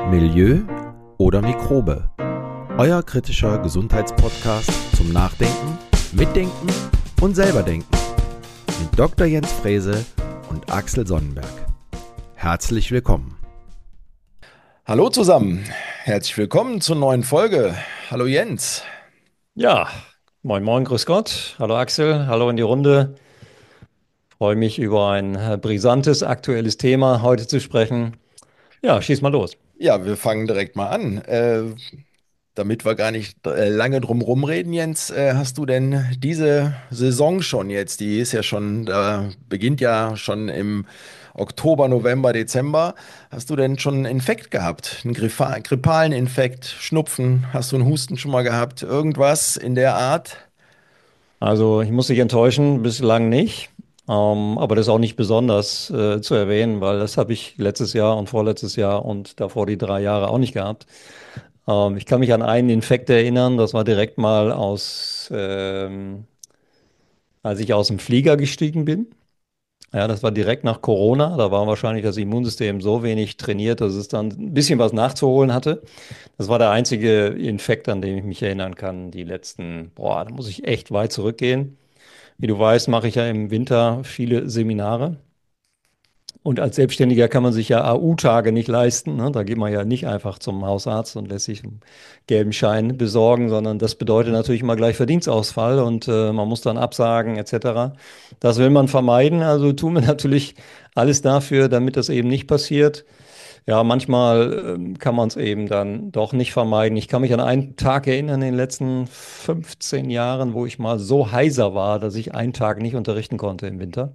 Milieu oder Mikrobe. Euer kritischer Gesundheitspodcast zum Nachdenken, Mitdenken und selberdenken. Mit Dr. Jens Frese und Axel Sonnenberg. Herzlich willkommen. Hallo zusammen, herzlich willkommen zur neuen Folge. Hallo Jens. Ja, moin moin, grüß Gott. Hallo Axel, hallo in die Runde. Freue mich über ein brisantes, aktuelles Thema heute zu sprechen. Ja, schieß mal los. Ja, wir fangen direkt mal an. Damit wir gar nicht lange drum rumreden, Jens, hast du denn diese Saison schon jetzt, die ist ja schon, da beginnt ja schon im Oktober, November, Dezember, hast du denn schon einen Infekt gehabt? Einen grippalen Infekt, Schnupfen, hast du einen Husten schon mal gehabt? Irgendwas in der Art? Also ich muss dich enttäuschen, bislang nicht. Aber das ist auch nicht besonders zu erwähnen, weil das habe ich letztes Jahr und vorletztes Jahr und davor die 3 Jahre auch nicht gehabt. Ich kann mich an einen Infekt erinnern, das war direkt mal als ich aus dem Flieger gestiegen bin. Ja, das war direkt nach Corona. Da war wahrscheinlich das Immunsystem so wenig trainiert, dass es dann ein bisschen was nachzuholen hatte. Das war der einzige Infekt, an den ich mich erinnern kann. Die letzten, boah, da muss ich echt weit zurückgehen. Wie du weißt, mache ich ja im Winter viele Seminare. Und als Selbstständiger kann man sich ja AU-Tage nicht leisten, ne? Da geht man ja nicht einfach zum Hausarzt und lässt sich einen gelben Schein besorgen, sondern das bedeutet natürlich immer gleich Verdienstausfall und man muss dann absagen etc. Das will man vermeiden, also tun wir natürlich alles dafür, damit das eben nicht passiert. Ja, manchmal kann man es eben dann doch nicht vermeiden. Ich kann mich an einen Tag erinnern in den letzten 15 Jahren, wo ich mal so heiser war, dass ich einen Tag nicht unterrichten konnte im Winter.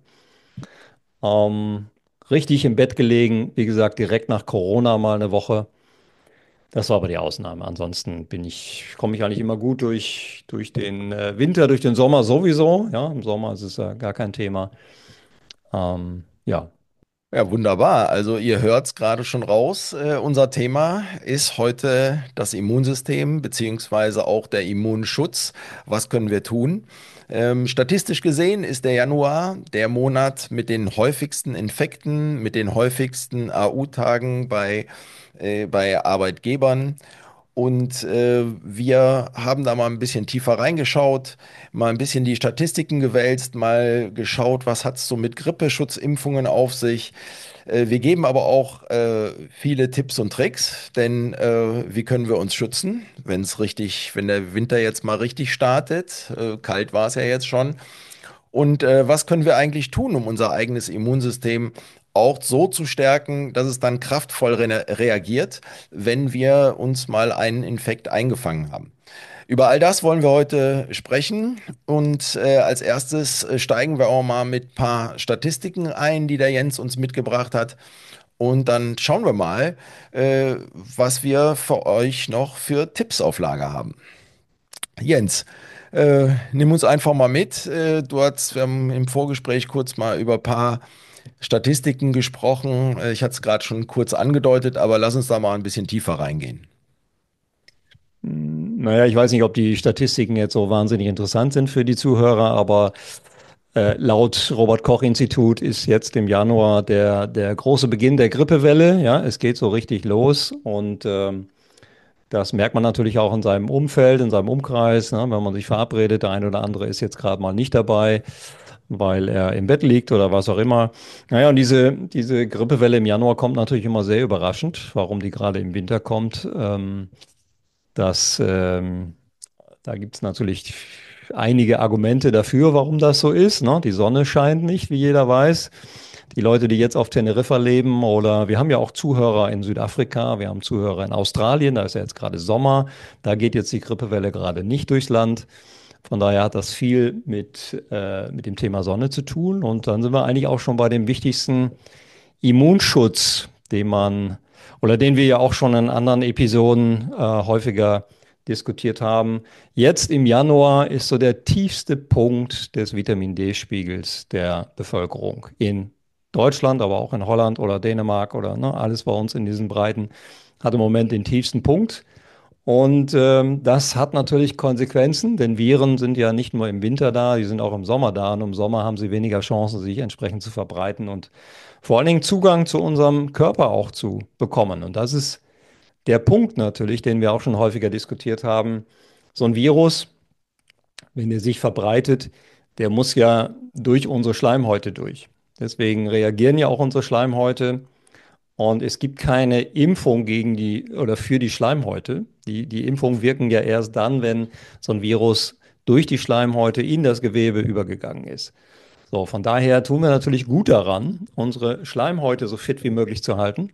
Ähm, Richtig im Bett gelegen, wie gesagt, direkt nach Corona mal eine Woche. Das war aber die Ausnahme. Ansonsten komme ich eigentlich immer gut durch den Winter, durch den Sommer sowieso. Ja, im Sommer ist es ja gar kein Thema. Ja, Ja, wunderbar. Also ihr hört es gerade schon raus. Unser Thema ist heute das Immunsystem beziehungsweise auch der Immunschutz. Was können wir tun? Statistisch gesehen ist der Januar der Monat mit den häufigsten Infekten, mit den häufigsten AU-Tagen bei Arbeitgebern. Und wir haben da mal ein bisschen tiefer reingeschaut, mal ein bisschen die Statistiken gewälzt, mal geschaut, was hat es so mit Grippeschutzimpfungen auf sich. Wir geben aber auch viele Tipps und Tricks, denn wie können wir uns schützen, wenn der Winter jetzt mal richtig startet? Kalt war es ja jetzt schon. Und was können wir eigentlich tun, um unser eigenes Immunsystem auch so zu stärken, dass es dann kraftvoll reagiert, wenn wir uns mal einen Infekt eingefangen haben? Über all das wollen wir heute sprechen und als erstes steigen wir auch mal mit ein paar Statistiken ein, die der Jens uns mitgebracht hat. Und dann schauen wir mal, was wir für euch noch für Tipps auf Lager haben. Jens, nimm uns einfach mal mit. Wir haben im Vorgespräch kurz mal über ein paar Statistiken gesprochen. Ich hatte es gerade schon kurz angedeutet, aber lass uns da mal ein bisschen tiefer reingehen. naja, ich weiß nicht, ob die Statistiken jetzt so wahnsinnig interessant sind für die Zuhörer, aber laut Robert-Koch-Institut ist jetzt im Januar der große Beginn der Grippewelle. Ja, es geht so richtig los und das merkt man natürlich auch in seinem Umfeld, in seinem Umkreis, ne, wenn man sich verabredet. Der eine oder andere ist jetzt gerade mal nicht dabei, weil er im Bett liegt oder was auch immer. Naja, und diese Grippewelle im Januar kommt natürlich immer sehr überraschend, warum die gerade im Winter kommt. Das, Da gibt es natürlich einige Argumente dafür, warum das so ist. Ne? Die Sonne scheint nicht, wie jeder weiß. Die Leute, die jetzt auf Teneriffa leben, oder wir haben ja auch Zuhörer in Südafrika, wir haben Zuhörer in Australien, da ist ja jetzt gerade Sommer, da geht jetzt die Grippewelle gerade nicht durchs Land. Von daher hat das viel mit dem Thema Sonne zu tun. Und dann sind wir eigentlich auch schon bei dem wichtigsten Immunschutz, den wir ja auch schon in anderen Episoden häufiger diskutiert haben. Jetzt im Januar ist so der tiefste Punkt des Vitamin D-Spiegels der Bevölkerung in Deutschland, aber auch in Holland oder Dänemark oder ne, alles bei uns in diesen Breiten hat im Moment den tiefsten Punkt. Und das hat natürlich Konsequenzen, denn Viren sind ja nicht nur im Winter da, die sind auch im Sommer da. Und im Sommer haben sie weniger Chancen, sich entsprechend zu verbreiten und vor allen Dingen Zugang zu unserem Körper auch zu bekommen. Und das ist Der Punkt natürlich, den wir auch schon häufiger diskutiert haben, so ein Virus, wenn er sich verbreitet, der muss ja durch unsere Schleimhäute durch. Deswegen reagieren ja auch unsere Schleimhäute. Und es gibt keine Impfung gegen die oder für die Schleimhäute. Die Impfungen wirken ja erst dann, wenn so ein Virus durch die Schleimhäute in das Gewebe übergegangen ist. So, von daher tun wir natürlich gut daran, unsere Schleimhäute so fit wie möglich zu halten.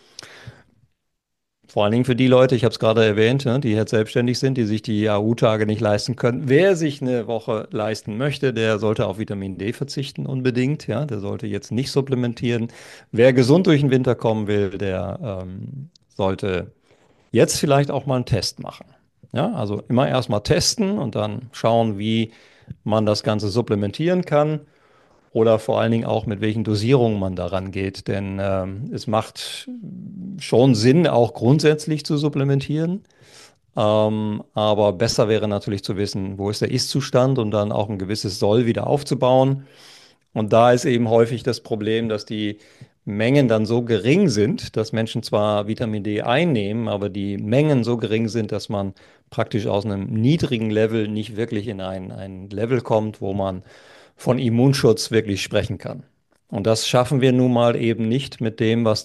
Vor allen Dingen für die Leute, ich habe es gerade erwähnt, ne, die jetzt selbstständig sind, die sich die AU-Tage nicht leisten können. Wer sich eine Woche leisten möchte, der sollte auf Vitamin D verzichten unbedingt. Ja, der sollte jetzt nicht supplementieren. Wer gesund durch den Winter kommen will, der sollte jetzt vielleicht auch mal einen Test machen. Ja, also immer erstmal testen und dann schauen, wie man das Ganze supplementieren kann. Oder vor allen Dingen auch, mit welchen Dosierungen man daran geht. Denn es macht schon Sinn, auch grundsätzlich zu supplementieren. Aber besser wäre natürlich zu wissen, wo ist der Ist-Zustand und dann auch ein gewisses Soll wieder aufzubauen. Und da ist eben häufig das Problem, dass die Mengen dann so gering sind, dass Menschen zwar Vitamin D einnehmen, aber die Mengen so gering sind, dass man praktisch aus einem niedrigen Level nicht wirklich in ein Level kommt, wo man von Immunschutz wirklich sprechen kann. Und das schaffen wir nun mal eben nicht mit dem, was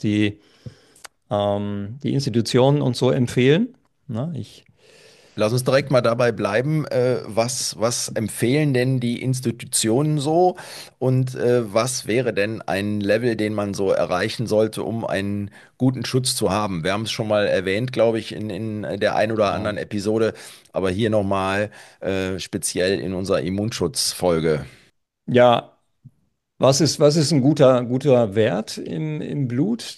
die Institutionen uns so empfehlen. Na, Lass uns direkt mal dabei bleiben. Was empfehlen denn die Institutionen so und was wäre denn ein Level, den man so erreichen sollte, um einen guten Schutz zu haben? Wir haben es schon mal erwähnt, glaube ich, in der ein oder ja, anderen Episode, aber hier nochmal speziell in unserer Immunschutzfolge. ja, was ist ein guter Wert im Blut?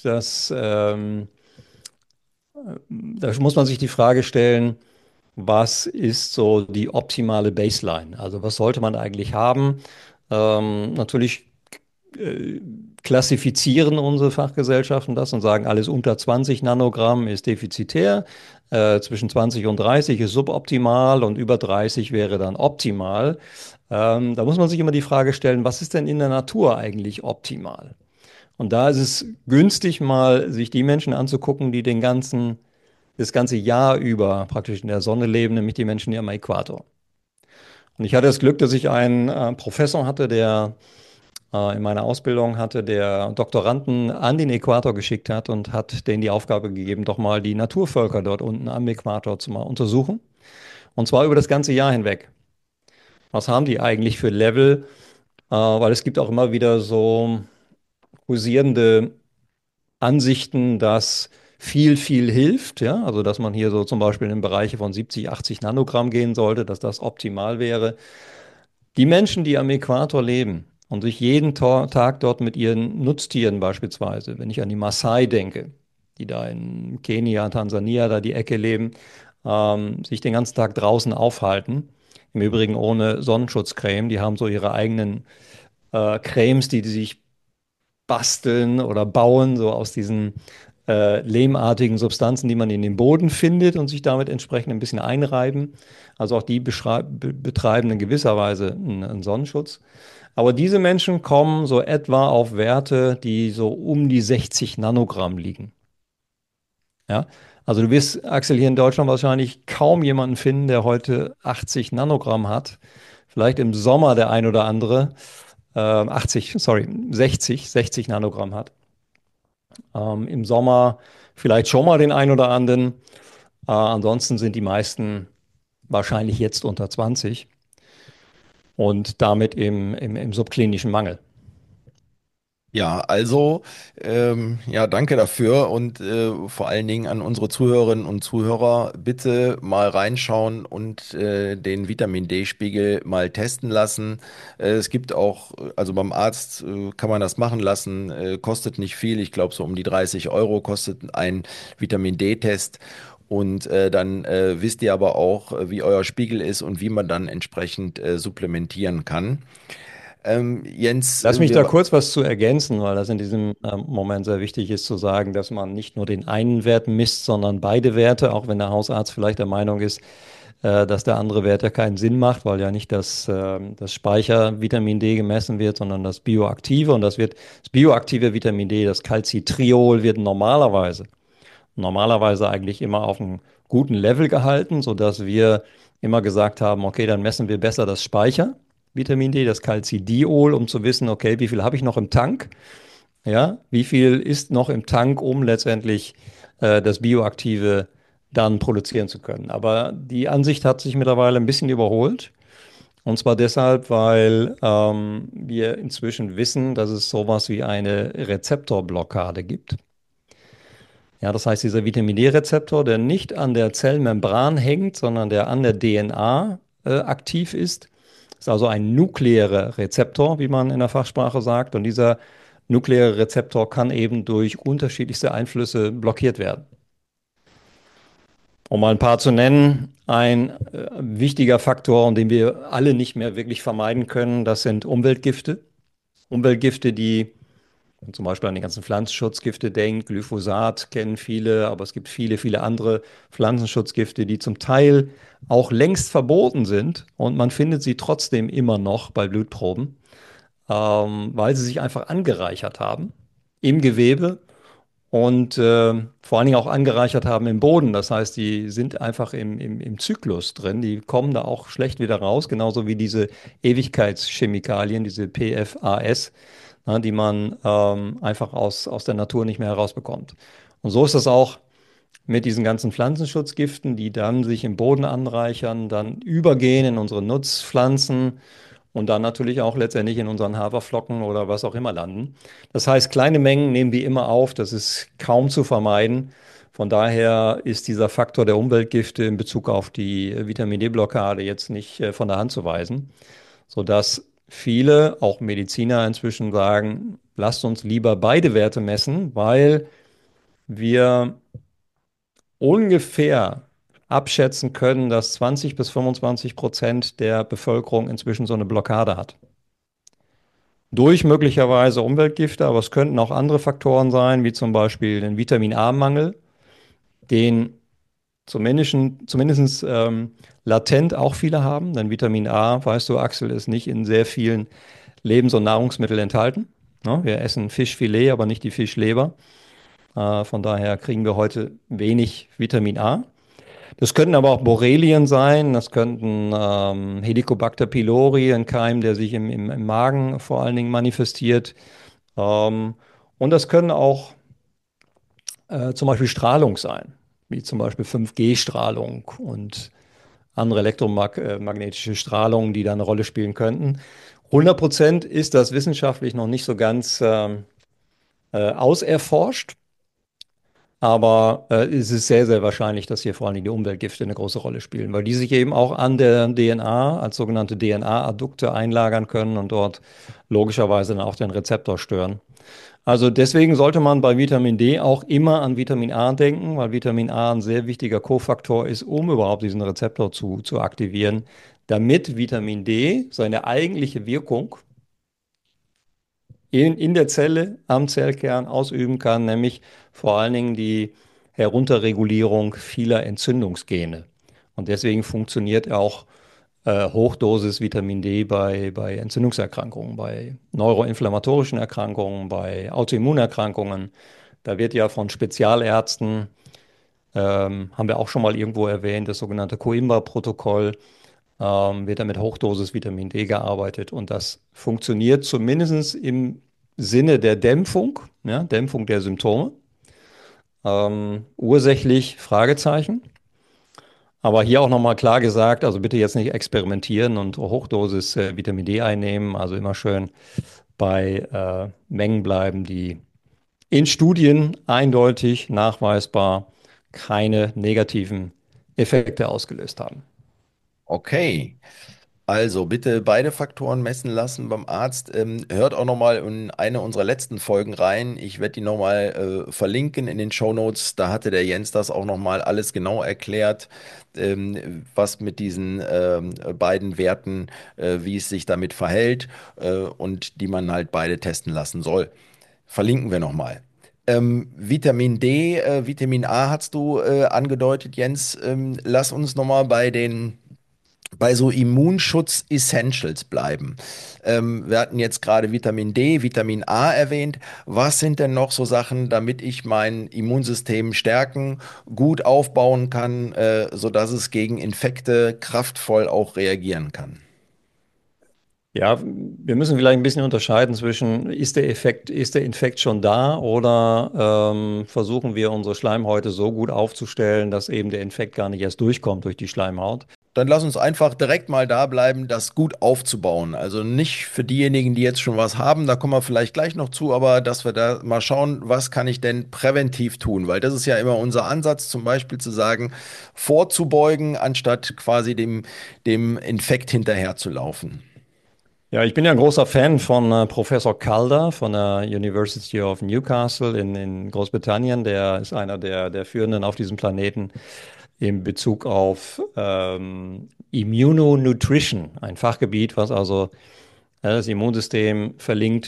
Da muss man sich die Frage stellen, was ist so die optimale Baseline? Also was sollte man eigentlich haben? Natürlich äh, klassifizieren unsere Fachgesellschaften das und sagen, alles unter 20 Nanogramm ist defizitär, zwischen 20 und 30 ist suboptimal und über 30 wäre dann optimal. Da muss man sich immer die Frage stellen, was ist denn in der Natur eigentlich optimal? Und da ist es günstig, mal sich die Menschen anzugucken, die das ganze Jahr über praktisch in der Sonne leben, nämlich die Menschen hier am Äquator. Und ich hatte das Glück, dass ich einen Professor hatte, der in meiner Ausbildung hatte, der Doktoranden an den Äquator geschickt hat und hat denen die Aufgabe gegeben, doch mal die Naturvölker dort unten am Äquator zu mal untersuchen. Und zwar über das ganze Jahr hinweg. Was haben die eigentlich für Level? Weil es gibt auch immer wieder so kursierende Ansichten, dass viel hilft, ja, also dass man hier so zum Beispiel in Bereiche von 70, 80 Nanogramm gehen sollte, dass das optimal wäre. Die Menschen, die am Äquator leben und sich jeden Tag dort mit ihren Nutztieren beispielsweise, wenn ich an die Maasai denke, die da in Kenia, Tansania, da die Ecke leben, sich den ganzen Tag draußen aufhalten, im Übrigen ohne Sonnenschutzcreme, die haben so ihre eigenen Cremes, die sich basteln oder bauen, so aus diesen lehmartigen Substanzen, die man in den Boden findet und sich damit entsprechend ein bisschen einreiben. Also auch die betreiben in gewisser Weise einen Sonnenschutz. Aber diese Menschen kommen so etwa auf Werte, die so um die 60 Nanogramm liegen. Ja? Also du wirst, Axel, hier in Deutschland wahrscheinlich kaum jemanden finden, der heute 80 Nanogramm hat. Vielleicht im Sommer der ein oder andere. 80, sorry, 60 Nanogramm hat. Im Sommer vielleicht schon mal den ein oder anderen. Ansonsten sind die meisten wahrscheinlich jetzt unter 20 und damit im subklinischen Mangel. Ja, also, ja, danke dafür und vor allen Dingen an unsere Zuhörerinnen und Zuhörer, bitte mal reinschauen und den Vitamin D-Spiegel mal testen lassen. Es gibt auch, also beim Arzt kann man das machen lassen, kostet nicht viel, ich glaube so um die 30 Euro kostet ein Vitamin D-Test. Und dann wisst ihr aber auch, wie euer Spiegel ist und wie man dann entsprechend supplementieren kann. Jens, Lass mich da kurz was zu ergänzen, weil das in diesem Moment sehr wichtig ist zu sagen, dass man nicht nur den einen Wert misst, sondern beide Werte, auch wenn der Hausarzt vielleicht der Meinung ist, dass der andere Wert ja keinen Sinn macht, weil ja nicht das Speicher-Vitamin D gemessen wird, sondern das bioaktive. Und das bioaktive Vitamin D, das Calcitriol, wird normalerweise normalerweise eigentlich immer auf einem guten Level gehalten, sodass wir immer gesagt haben, okay, dann messen wir besser das Speicher-Vitamin D, das Calcidiol, um zu wissen, okay, wie viel habe ich noch im Tank? Ja, wie viel ist noch im Tank, um letztendlich das Bioaktive dann produzieren zu können? Aber die Ansicht hat sich mittlerweile ein bisschen überholt. Und zwar deshalb, weil wir inzwischen wissen, dass es sowas wie eine Rezeptorblockade gibt. Ja, das heißt, dieser Vitamin D-Rezeptor, der nicht an der Zellmembran hängt, sondern der an der DNA aktiv ist also ein nuklearer Rezeptor, wie man in der Fachsprache sagt. Und dieser nukleare Rezeptor kann eben durch unterschiedlichste Einflüsse blockiert werden. Um mal ein paar zu nennen, ein wichtiger Faktor, den wir alle nicht mehr wirklich vermeiden können, das sind Umweltgifte. Umweltgifte, die zum Beispiel an die ganzen Pflanzenschutzgifte denkt. Glyphosat kennen viele, aber es gibt viele, viele andere Pflanzenschutzgifte, die zum Teil auch längst verboten sind und man findet sie trotzdem immer noch bei Blutproben, weil sie sich einfach angereichert haben im Gewebe und vor allen Dingen auch angereichert haben im Boden. Das heißt, die sind einfach im Zyklus drin. Die kommen da auch schlecht wieder raus, genauso wie diese Ewigkeitschemikalien, diese PFAS, die man einfach aus der Natur nicht mehr herausbekommt. Und so ist das auch mit diesen ganzen Pflanzenschutzgiften, die dann sich im Boden anreichern, dann übergehen in unsere Nutzpflanzen und dann natürlich auch letztendlich in unseren Haferflocken oder was auch immer landen. Das heißt, kleine Mengen nehmen wir immer auf, das ist kaum zu vermeiden. Von daher ist dieser Faktor der Umweltgifte in Bezug auf die Vitamin D-Blockade jetzt nicht von der Hand zu weisen, sodass viele, auch Mediziner inzwischen sagen, lasst uns lieber beide Werte messen, weil wir ungefähr abschätzen können, dass 20 bis 25% der Bevölkerung inzwischen so eine Blockade hat. Durch möglicherweise Umweltgifte, aber es könnten auch andere Faktoren sein, wie zum Beispiel den Vitamin A-Mangel, den zumindest latent auch viele haben. Denn Vitamin A, weißt du, Axel, ist nicht in sehr vielen Lebens- und Nahrungsmitteln enthalten. Ja, wir essen Fischfilet, aber nicht die Fischleber. Von daher kriegen wir heute wenig Vitamin A. Das könnten aber auch Borrelien sein, das könnten Helicobacter pylori, ein Keim, der sich im Magen vor allen Dingen manifestiert. Ähm, und das können auch zum Beispiel Strahlung sein, wie zum Beispiel 5G-Strahlung und andere elektromagnetische Strahlungen, die da eine Rolle spielen könnten. 100% ist das wissenschaftlich noch nicht so ganz auserforscht. Aber es ist sehr, sehr wahrscheinlich, dass hier vor allem die Umweltgifte eine große Rolle spielen, weil die sich eben auch an der DNA als sogenannte DNA-Addukte einlagern können und dort logischerweise dann auch den Rezeptor stören. Also deswegen sollte man bei Vitamin D auch immer an Vitamin A denken, weil Vitamin A ein sehr wichtiger Kofaktor ist, um überhaupt diesen Rezeptor zu aktivieren, damit Vitamin D seine eigentliche Wirkung in der Zelle, am Zellkern ausüben kann, nämlich vor allen Dingen die Herunterregulierung vieler Entzündungsgene. Und deswegen funktioniert auch Hochdosis Vitamin D bei Entzündungserkrankungen, bei neuroinflammatorischen Erkrankungen, bei Autoimmunerkrankungen. Da wird ja von Spezialärzten, haben wir auch schon mal irgendwo erwähnt, das sogenannte Coimbra-Protokoll, wird da mit Hochdosis Vitamin D gearbeitet und das funktioniert zumindest im Sinne der Dämpfung, ja, Dämpfung der Symptome. Ursächlich Fragezeichen. Aber hier auch nochmal klar gesagt, also bitte jetzt nicht experimentieren und Hochdosis Vitamin D einnehmen, also immer schön bei Mengen bleiben, die in Studien eindeutig nachweisbar keine negativen Effekte ausgelöst haben. Okay. Also bitte beide Faktoren messen lassen beim Arzt. Hört auch nochmal in eine unserer letzten Folgen rein. Ich werde die nochmal verlinken in den Shownotes. Da hatte der Jens das auch nochmal alles genau erklärt, was mit diesen beiden Werten, wie es sich damit verhält und die man halt beide testen lassen soll. Verlinken wir nochmal. Vitamin D, Vitamin A hast du angedeutet, Jens. Lass uns nochmal bei so Immunschutz-Essentials bleiben. Wir hatten jetzt gerade Vitamin D, Vitamin A erwähnt. Was sind denn noch so Sachen, damit ich mein Immunsystem stärken, gut aufbauen kann, sodass es gegen Infekte kraftvoll auch reagieren kann? Ja, wir müssen vielleicht ein bisschen unterscheiden zwischen, ist der Infekt schon da oder versuchen wir unsere Schleimhäute so gut aufzustellen, dass eben der Infekt gar nicht erst durchkommt durch die Schleimhaut. Dann lass uns einfach direkt mal da bleiben, das gut aufzubauen. Also nicht für diejenigen, die jetzt schon was haben, da kommen wir vielleicht gleich noch zu, aber dass wir da mal schauen, was kann ich denn präventiv tun? Weil das ist ja immer unser Ansatz, zum Beispiel zu sagen, vorzubeugen, anstatt quasi dem Infekt hinterherzulaufen. Ja, ich bin ja ein großer Fan von Professor Calder von der University of Newcastle in Großbritannien. Der ist einer der Führenden auf diesem Planeten in Bezug auf Immunonutrition, ein Fachgebiet, was also das Immunsystem verlinkt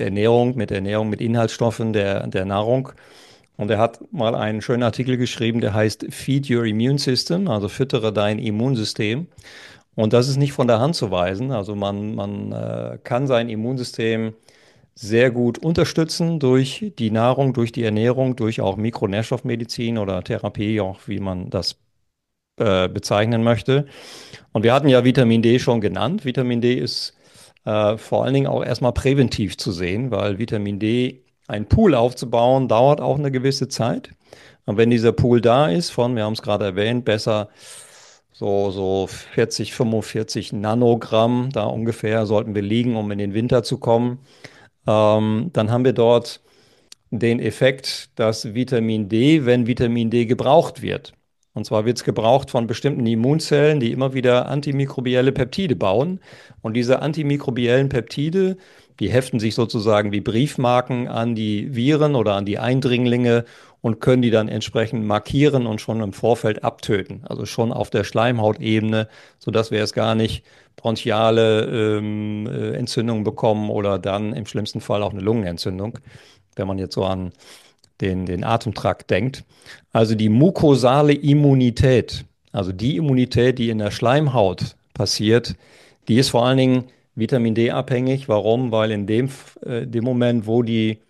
mit Inhaltsstoffen der Nahrung. Und er hat mal einen schönen Artikel geschrieben, der heißt Feed Your Immune System, also füttere dein Immunsystem. Und das ist nicht von der Hand zu weisen. Also man kann sein Immunsystem sehr gut unterstützen durch die Nahrung, durch die Ernährung, durch auch Mikronährstoffmedizin oder Therapie, auch wie man das bezeichnen möchte. Und wir hatten ja Vitamin D schon genannt. Vitamin D ist vor allen Dingen auch erstmal präventiv zu sehen, weil Vitamin D, einen Pool aufzubauen, dauert auch eine gewisse Zeit. Und wenn dieser Pool da ist, wir haben es gerade erwähnt, besser so 40, 45 Nanogramm, da ungefähr sollten wir liegen, um in den Winter zu kommen, dann haben wir dort den Effekt, dass Vitamin D, wenn Vitamin D gebraucht wird, und zwar wird es gebraucht von bestimmten Immunzellen, die immer wieder antimikrobielle Peptide bauen. Und diese antimikrobiellen Peptide, die heften sich sozusagen wie Briefmarken an die Viren oder an die Eindringlinge und können die dann entsprechend markieren und schon im Vorfeld abtöten. Also schon auf der Schleimhautebene, sodass wir es gar nicht bronchiale Entzündungen bekommen oder dann im schlimmsten Fall auch eine Lungenentzündung, wenn man jetzt so an den Atemtrakt denkt. Also die mukosale Immunität, also die Immunität, die in der Schleimhaut passiert, die ist vor allen Dingen Vitamin D abhängig. Warum? Weil in dem Moment, wo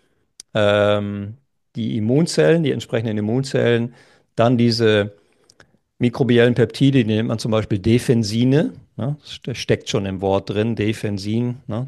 die Immunzellen, die entsprechenden Immunzellen, dann diese mikrobiellen Peptide, die nennt man zum Beispiel Defensine, ne? Das steckt schon im Wort drin, Defensin, ne?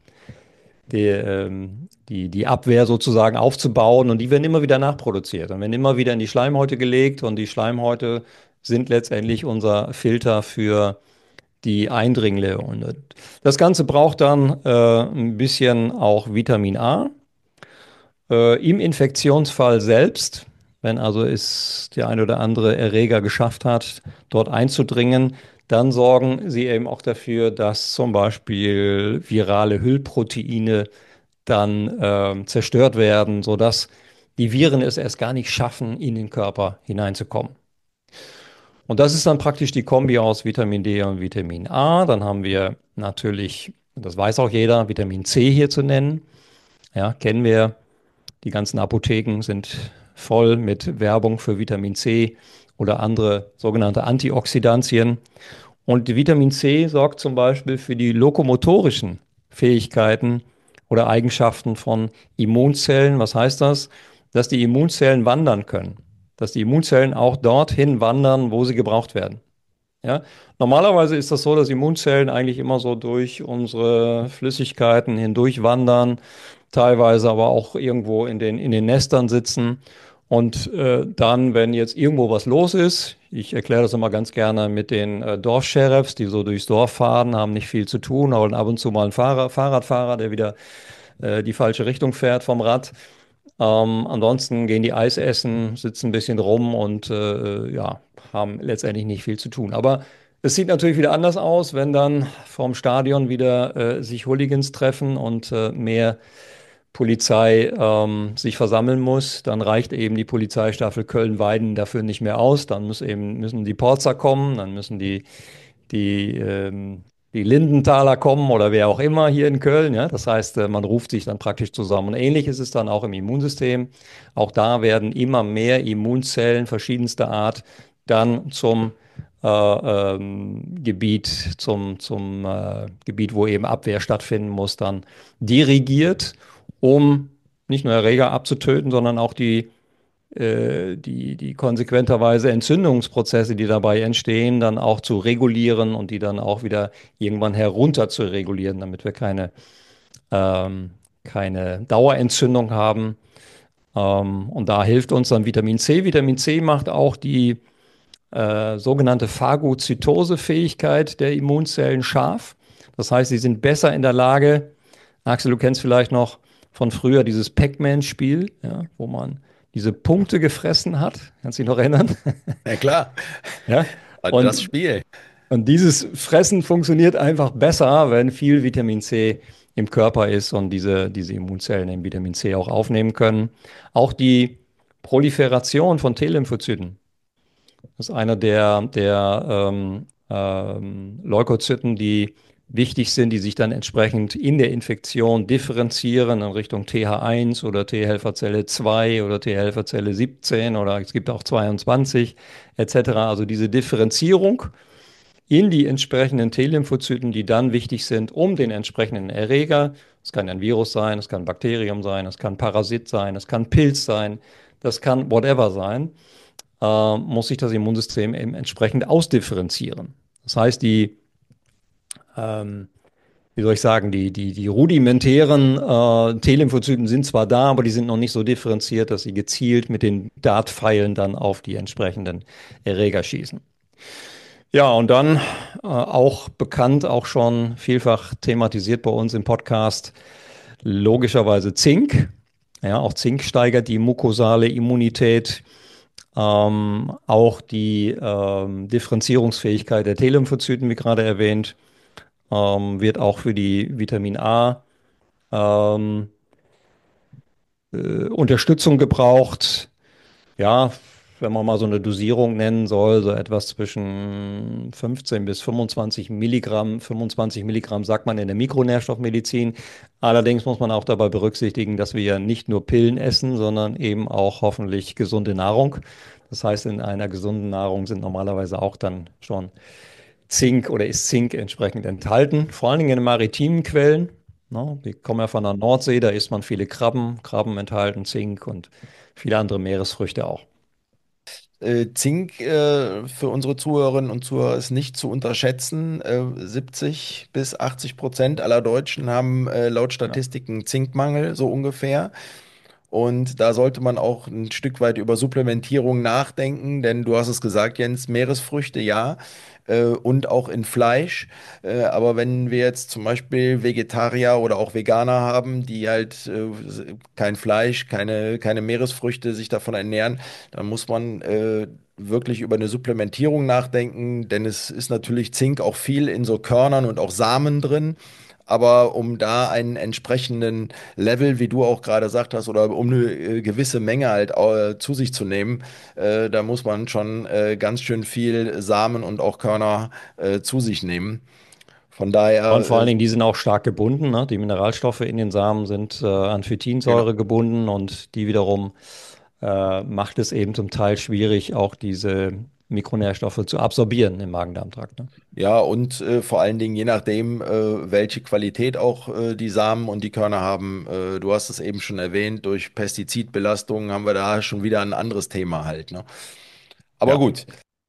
Die Abwehr sozusagen aufzubauen und die werden immer wieder nachproduziert und werden immer wieder in die Schleimhäute gelegt und die Schleimhäute sind letztendlich unser Filter für die Eindringlinge. Und das Ganze braucht dann ein bisschen auch Vitamin A. Im Infektionsfall selbst, wenn also es der ein oder andere Erreger geschafft hat, dort einzudringen, dann sorgen sie eben auch dafür, dass zum Beispiel virale Hüllproteine dann zerstört werden, sodass die Viren es erst gar nicht schaffen, in den Körper hineinzukommen. Und das ist dann praktisch die Kombi aus Vitamin D und Vitamin A. Dann haben wir natürlich, das weiß auch jeder, Vitamin C hier zu nennen. Ja, kennen wir. Die ganzen Apotheken sind voll mit Werbung für Vitamin C oder andere sogenannte Antioxidantien. Und die Vitamin C sorgt zum Beispiel für die lokomotorischen Fähigkeiten oder Eigenschaften von Immunzellen. Was heißt das? Dass die Immunzellen wandern können. Dass die Immunzellen auch dorthin wandern, wo sie gebraucht werden. Ja? Normalerweise ist das so, dass Immunzellen eigentlich immer so durch unsere Flüssigkeiten hindurch wandern, teilweise aber auch irgendwo in den Nestern sitzen. Und dann, wenn jetzt irgendwo was los ist, ich erkläre das immer ganz gerne mit den Dorfsheriffs, die so durchs Dorf fahren, haben nicht viel zu tun, aber ab und zu mal ein Fahrradfahrer, der wieder die falsche Richtung fährt vom Rad. Ansonsten gehen die Eis essen, sitzen ein bisschen rum und ja, haben letztendlich nicht viel zu tun. Aber es sieht natürlich wieder anders aus, wenn dann vorm Stadion wieder sich Hooligans treffen und mehr Polizei sich versammeln muss. Dann reicht eben die Polizeistaffel Köln-Weiden dafür nicht mehr aus. Dann müssen die Porzer kommen, dann müssen die Lindenthaler kommen oder wer auch immer hier in Köln. Ja? Das heißt, man ruft sich dann praktisch zusammen. Und ähnlich ist es dann auch im Immunsystem. Auch da werden immer mehr Immunzellen verschiedenster Art dann zum Gebiet Gebiet, wo eben Abwehr stattfinden muss, dann dirigiert, um nicht nur Erreger abzutöten, sondern auch die konsequenterweise Entzündungsprozesse, die dabei entstehen, dann auch zu regulieren und die dann auch wieder irgendwann herunter zu regulieren, damit wir keine Dauerentzündung haben. Und da hilft uns dann Vitamin C. Vitamin C macht auch die sogenannte Phagozytosefähigkeit der Immunzellen scharf. Das heißt, sie sind besser in der Lage, Axel, du kennst vielleicht noch von früher dieses Pac-Man-Spiel, ja, wo man diese Punkte gefressen hat. Kannst du dich noch erinnern? Ja, klar. Ja. Das Und, Spiel. und dieses Fressen funktioniert einfach besser, wenn viel Vitamin C im Körper ist und diese Immunzellen eben Vitamin C auch aufnehmen können. Auch die Proliferation von T-Lymphozyten. Das ist einer der Leukozyten, die wichtig sind, die sich dann entsprechend in der Infektion differenzieren in Richtung TH1 oder T-Helferzelle 2 oder T-Helferzelle 17 oder es gibt auch 22 etc. Also diese Differenzierung in die entsprechenden T-Lymphozyten, die dann wichtig sind, um den entsprechenden Erreger, es kann ein Virus sein, es kann ein Bakterium sein, es kann ein Parasit sein, es kann ein Pilz sein, das kann whatever sein, muss sich das Immunsystem eben entsprechend ausdifferenzieren. Das heißt, ähm, wie soll ich sagen, die rudimentären T-Lymphozyten sind zwar da, aber die sind noch nicht so differenziert, dass sie gezielt mit den Dartpfeilen dann auf die entsprechenden Erreger schießen. Ja, und dann auch bekannt, auch schon vielfach thematisiert bei uns im Podcast, logischerweise Zink. Ja, auch Zink steigert die mukosale Immunität. Auch die Differenzierungsfähigkeit der T-Lymphozyten, wie gerade erwähnt, wird auch für die Vitamin A ähm, Unterstützung gebraucht. Ja, wenn man mal so eine Dosierung nennen soll, so etwas zwischen 15 bis 25 Milligramm. 25 Milligramm sagt man in der Mikronährstoffmedizin. Allerdings muss man auch dabei berücksichtigen, dass wir ja nicht nur Pillen essen, sondern eben auch hoffentlich gesunde Nahrung. Das heißt, in einer gesunden Nahrung sind normalerweise auch dann schon Zink oder ist Zink entsprechend enthalten, vor allen Dingen in den maritimen Quellen. Ne? Wir kommen ja von der Nordsee, da isst man viele Krabben. Krabben enthalten Zink und viele andere Meeresfrüchte auch. Zink für unsere Zuhörerinnen und Zuhörer ist nicht zu unterschätzen. 70 bis 80% aller Deutschen haben laut Ja. Statistiken Zinkmangel, so ungefähr. Und da sollte man auch ein Stück weit über Supplementierung nachdenken, denn du hast es gesagt, Jens, Meeresfrüchte ja, und auch in Fleisch. Aber wenn wir jetzt zum Beispiel Vegetarier oder auch Veganer haben, die halt kein Fleisch, keine Meeresfrüchte sich davon ernähren, dann muss man wirklich über eine Supplementierung nachdenken, denn es ist natürlich Zink auch viel in so Körnern und auch Samen drin. Aber um da einen entsprechenden Level, wie du auch gerade sagt hast, oder um eine gewisse Menge halt zu sich zu nehmen, da muss man schon ganz schön viel Samen und auch Körner zu sich nehmen. Von Und daher, vor allen Dingen, die sind auch stark gebunden. Ne? Die Mineralstoffe in den Samen sind an genau. Phytinsäure gebunden und die wiederum macht es eben zum Teil schwierig, auch diese Mikronährstoffe zu absorbieren im Magen-Darm-Trakt. Ne? Ja, und vor allen Dingen je nachdem, welche Qualität auch die Samen und die Körner haben. Du hast es eben schon erwähnt, durch Pestizidbelastung haben wir da schon wieder ein anderes Thema halt, ne? Aber Ja. gut.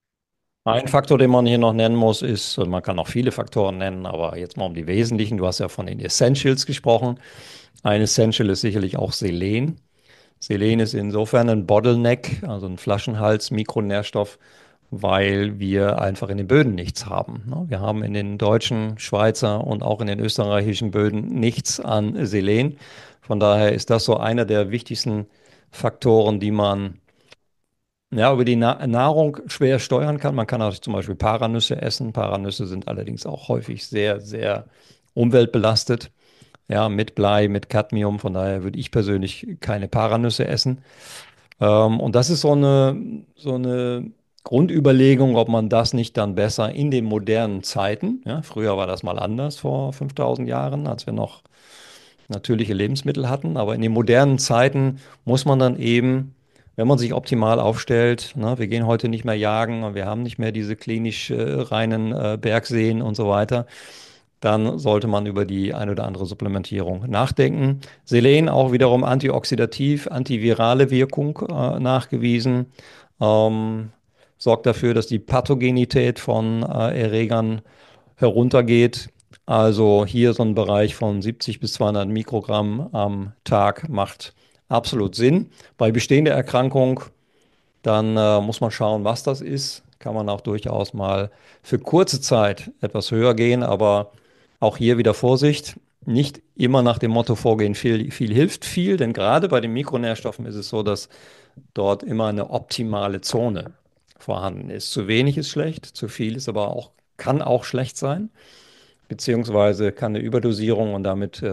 Ein Faktor, den man hier noch nennen muss, ist, und man kann auch viele Faktoren nennen, aber jetzt mal um die wesentlichen. Du hast ja von den Essentials gesprochen. Ein Essential ist sicherlich auch Selen. Selen ist insofern ein Bottleneck, also ein Flaschenhals, Mikronährstoff, weil wir einfach in den Böden nichts haben. Ne? Wir haben in den deutschen, Schweizer und auch in den österreichischen Böden nichts an Selen. Von daher ist das so einer der wichtigsten Faktoren, die man ja, über die Nahrung schwer steuern kann. Man kann auch zum Beispiel Paranüsse essen. Paranüsse sind allerdings auch häufig sehr, sehr umweltbelastet. Ja, mit Blei, mit Cadmium. Von daher würde ich persönlich keine Paranüsse essen. Und das ist so eine Grundüberlegung, ob man das nicht dann besser in den modernen Zeiten, ja, früher war das mal anders vor 5000 Jahren, als wir noch natürliche Lebensmittel hatten, aber in den modernen Zeiten muss man dann eben, wenn man sich optimal aufstellt, ne, wir gehen heute nicht mehr jagen und wir haben nicht mehr diese klinisch reinen Bergseen und so weiter, dann sollte man über die ein oder andere Supplementierung nachdenken. Selen auch wiederum antioxidativ, antivirale Wirkung nachgewiesen. Ähm, Sorgt dafür, dass die Pathogenität von Erregern heruntergeht. Also hier so ein Bereich von 70 bis 200 Mikrogramm am Tag macht absolut Sinn. Bei bestehender Erkrankung, dann muss man schauen, was das ist. Kann man auch durchaus mal für kurze Zeit etwas höher gehen, aber auch hier wieder Vorsicht. Nicht immer nach dem Motto vorgehen, viel hilft viel, denn gerade bei den Mikronährstoffen ist es so, dass dort immer eine optimale Zone vorhanden ist. Zu wenig ist schlecht, zu viel ist aber auch, kann auch schlecht sein, beziehungsweise kann eine Überdosierung und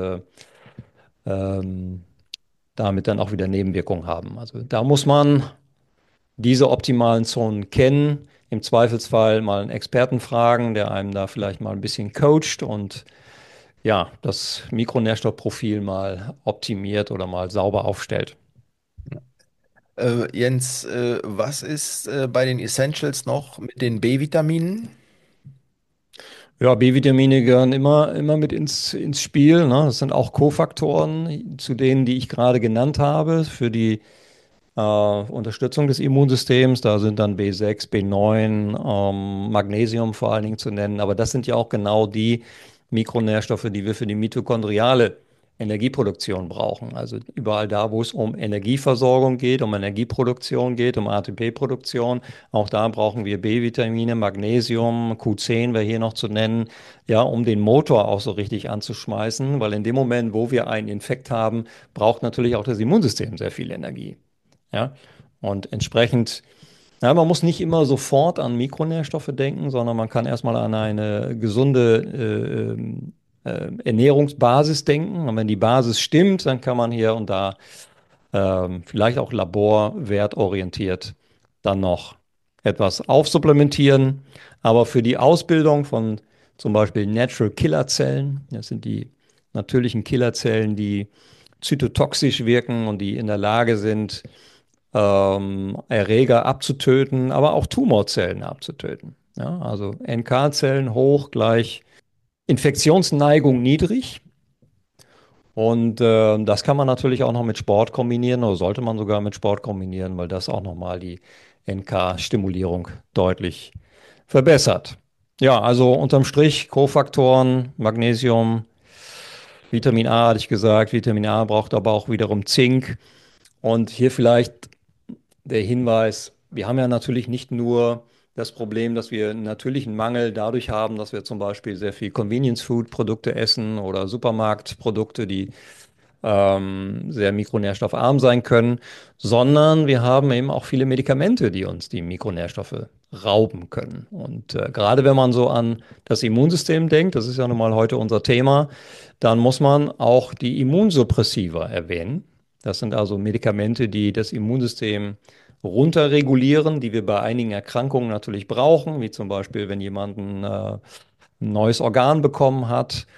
ähm, damit dann auch wieder Nebenwirkungen haben. Also da muss man diese optimalen Zonen kennen. Im Zweifelsfall mal einen Experten fragen, der einem da vielleicht mal ein bisschen coacht und ja, das Mikronährstoffprofil mal optimiert oder mal sauber aufstellt. Jens, was ist bei den Essentials noch mit den B-Vitaminen? Ja, B-Vitamine gehören immer mit ins Spiel, ne? Das sind auch Kofaktoren zu denen, die ich gerade genannt habe, für die Unterstützung des Immunsystems. Da sind dann B6, B9, Magnesium vor allen Dingen zu nennen. Aber das sind ja auch genau die Mikronährstoffe, die wir für die mitochondriale Energieproduktion brauchen. Also überall da, wo es um Energieversorgung geht, um Energieproduktion geht, um ATP-Produktion, auch da brauchen wir B-Vitamine, Magnesium, Q10 wäre hier noch zu nennen, ja, um den Motor auch so richtig anzuschmeißen, weil in dem Moment, wo wir einen Infekt haben, braucht natürlich auch das Immunsystem sehr viel Energie. Ja, und entsprechend, ja, man muss nicht immer sofort an Mikronährstoffe denken, sondern man kann erstmal an eine gesunde Ernährungsbasis denken. Und wenn die Basis stimmt, dann kann man hier und da vielleicht auch laborwertorientiert dann noch etwas aufsupplementieren. Aber für die Ausbildung von zum Beispiel Natural Killer Zellen, das sind die natürlichen Killerzellen, die zytotoxisch wirken und die in der Lage sind, Erreger abzutöten, aber auch Tumorzellen abzutöten. Ja, also NK-Zellen hoch gleich Infektionsneigung niedrig. Und das kann man natürlich auch noch mit Sport kombinieren oder sollte man sogar mit Sport kombinieren, weil das auch nochmal die NK-Stimulierung deutlich verbessert. Ja, also unterm Strich Kofaktoren, Magnesium, Vitamin A hatte ich gesagt. Vitamin A braucht aber auch wiederum Zink. Und hier vielleicht der Hinweis, wir haben ja natürlich nicht nur das Problem, dass wir einen natürlichen Mangel dadurch haben, dass wir zum Beispiel sehr viel Convenience-Food-Produkte essen oder Supermarktprodukte, die sehr mikronährstoffarm sein können, sondern wir haben eben auch viele Medikamente, die uns die Mikronährstoffe rauben können. Und gerade wenn man so an das Immunsystem denkt, das ist ja nun mal heute unser Thema, dann muss man auch die Immunsuppressiva erwähnen. Das sind also Medikamente, die das Immunsystem runterregulieren, die wir bei einigen Erkrankungen natürlich brauchen, wie zum Beispiel, wenn jemand ein neues Organ bekommen hat.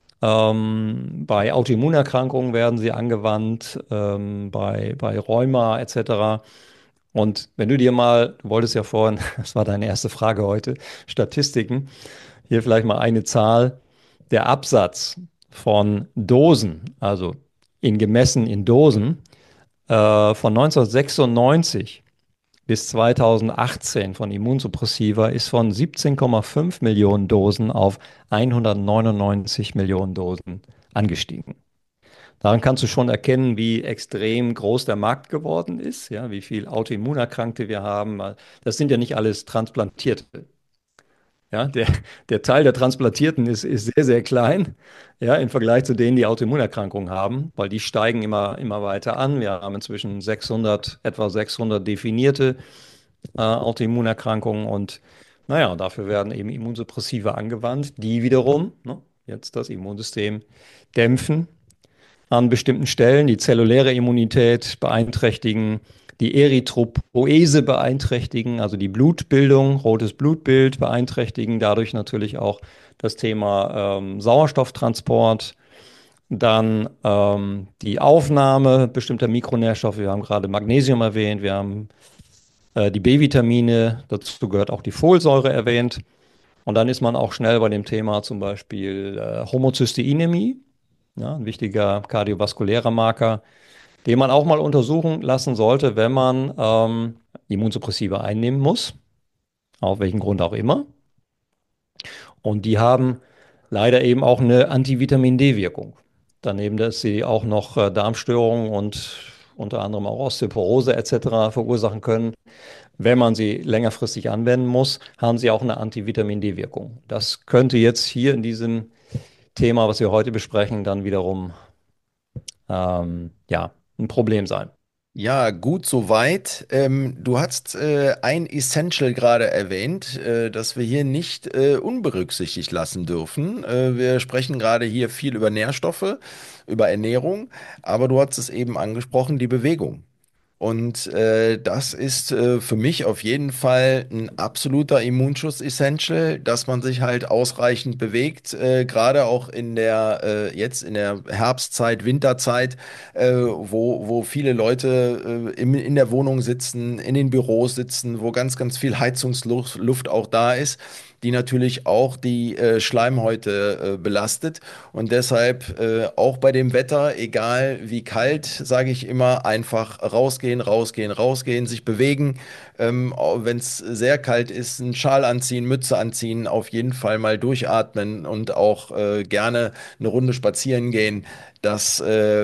Bei Autoimmunerkrankungen werden sie angewandt, bei Rheuma etc. Und wenn du dir mal, du wolltest ja vorhin, das war deine erste Frage heute, Statistiken, hier vielleicht mal eine Zahl, der Absatz von Dosen, also gemessen in Dosen, von 1996 bis 2018 von Immunsuppressiva ist von 17,5 Millionen Dosen auf 199 Millionen Dosen angestiegen. Daran kannst du schon erkennen, wie extrem groß der Markt geworden ist, ja, wie viel Autoimmunerkrankte wir haben. Das sind ja nicht alles Transplantierte. Ja, der Teil der Transplantierten ist sehr, sehr klein, ja, im Vergleich zu denen, die Autoimmunerkrankungen haben, weil die steigen immer weiter an. Wir haben inzwischen etwa 600 definierte Autoimmunerkrankungen und naja, dafür werden eben Immunsuppressiva angewandt, die wiederum, ne, jetzt das Immunsystem dämpfen an bestimmten Stellen, die zelluläre Immunität beeinträchtigen, die Erythropoese beeinträchtigen, also die Blutbildung, rotes Blutbild beeinträchtigen, dadurch natürlich auch das Thema Sauerstofftransport, Dann die Aufnahme bestimmter Mikronährstoffe. Wir haben gerade Magnesium erwähnt, wir haben die B-Vitamine, dazu gehört auch die Folsäure erwähnt. Und dann ist man auch schnell bei dem Thema zum Beispiel Homozysteinämie, ja, ein wichtiger kardiovaskulärer Marker, den man auch mal untersuchen lassen sollte, wenn man Immunsuppressiva einnehmen muss, auf welchen Grund auch immer. Und die haben leider eben auch eine Antivitamin-D-Wirkung. Daneben, dass sie auch noch Darmstörungen und unter anderem auch Osteoporose etc. verursachen können. Wenn man sie längerfristig anwenden muss, haben sie auch eine Antivitamin-D-Wirkung. Das könnte jetzt hier in diesem Thema, was wir heute besprechen, dann wiederum ja, ein Problem sein. Ja, gut soweit. Du hast ein Essential gerade erwähnt, das wir hier nicht unberücksichtigt lassen dürfen. Wir sprechen gerade hier viel über Nährstoffe, über Ernährung, aber du hast es eben angesprochen, die Bewegung. Und das ist für mich auf jeden Fall ein absoluter Immunschutz-Essential, dass man sich halt ausreichend bewegt, gerade auch in der jetzt in der Herbstzeit, Winterzeit, wo viele Leute in der Wohnung sitzen, in den Büros sitzen, wo ganz viel Heizungsluft auch da ist, die natürlich auch die Schleimhäute belastet. Und deshalb auch bei dem Wetter, egal wie kalt, sage ich immer, einfach rausgehen, rausgehen, rausgehen, sich bewegen. Wenn es sehr kalt ist, einen Schal anziehen, Mütze anziehen, auf jeden Fall mal durchatmen und auch gerne eine Runde spazieren gehen. Das,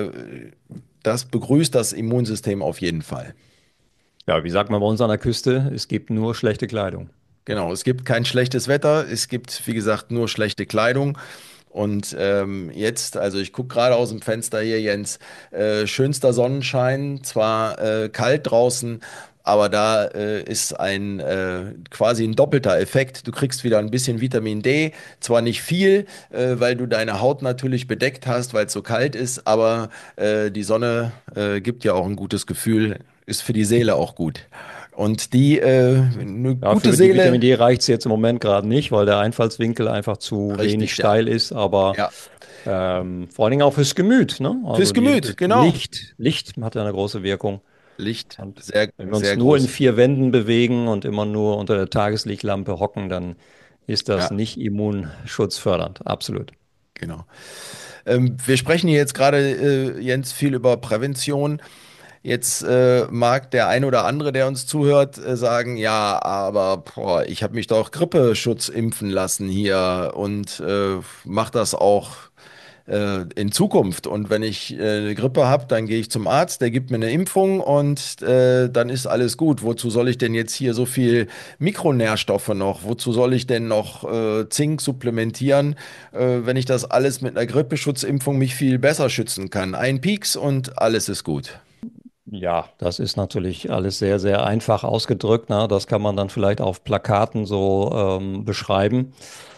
das begrüßt das Immunsystem auf jeden Fall. Ja, wie sagt man bei uns an der Küste, es gibt nur schlechte Kleidung. Genau, es gibt kein schlechtes Wetter, es gibt, wie gesagt, nur schlechte Kleidung. Und jetzt, also ich gucke gerade aus dem Fenster hier, Jens, schönster Sonnenschein, zwar kalt draußen, aber da ist ein quasi ein doppelter Effekt. Du kriegst wieder ein bisschen Vitamin D, zwar nicht viel, weil du deine Haut natürlich bedeckt hast, weil es so kalt ist, aber die Sonne gibt ja auch ein gutes Gefühl, ist für die Seele auch gut. Und die, eine Ja, gute für die Vitamin Seele, D reicht es jetzt im Moment gerade nicht, weil der Einfallswinkel einfach zu wenig richtig, ja. steil ist, aber Ja, vor allen Dingen auch fürs Gemüt, ne? fürs Also Gemüt, das genau. Licht hat ja eine große Wirkung. Licht, Und sehr, wenn wir uns sehr nur in groß. vier Wänden bewegen und immer nur unter der Tageslichtlampe hocken, dann ist das Ja, nicht immunschutzfördernd. Absolut. genau. Wir sprechen hier jetzt gerade, Jens, viel über Prävention. Jetzt mag der ein oder andere, der uns zuhört, sagen, ja, aber boah, ich habe mich doch Grippeschutz impfen lassen hier und mache das auch in Zukunft. Und wenn ich eine Grippe habe, dann gehe ich zum Arzt, der gibt mir eine Impfung und dann ist alles gut. Wozu soll ich denn jetzt hier so viel Mikronährstoffe noch? Wozu soll ich denn noch Zink supplementieren, wenn ich das alles mit einer Grippeschutzimpfung mich viel besser schützen kann? Ein Pieks und alles ist gut. Ja, das ist natürlich alles sehr, sehr einfach ausgedrückt. Ne? Das kann man dann vielleicht auf Plakaten so beschreiben.